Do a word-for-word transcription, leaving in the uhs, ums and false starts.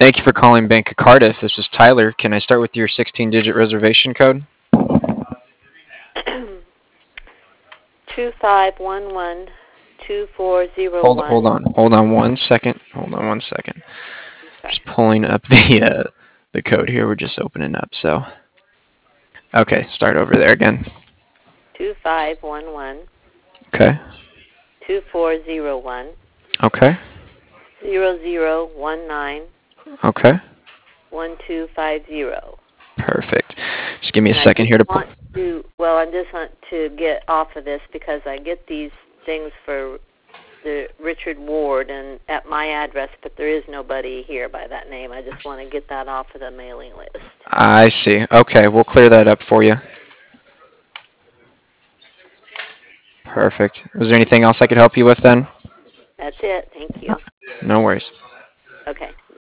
Thank you for calling Bank of Cardiff. This is Tyler. Can I start with your sixteen-digit reservation code? two five one one two four zero Hold hold one. on. Hold on one second. Hold on one second. Okay. Just pulling up the uh, the code here. We're just opening up. So, okay, start over there again. two five one one Okay. two four zero one Okay. zero zero one nine Okay. one two five zero. Perfect. Just give me a And I second just here to pull. want to, well, I just want to get off of this because I get these things for the Richard Ward and at my address, but there is nobody here by that name. I just want to get that off of the mailing list. I see. Okay, we'll clear that up for you. Perfect. Was there anything else I could help you with then? That's it. Thank you. No worries. Okay.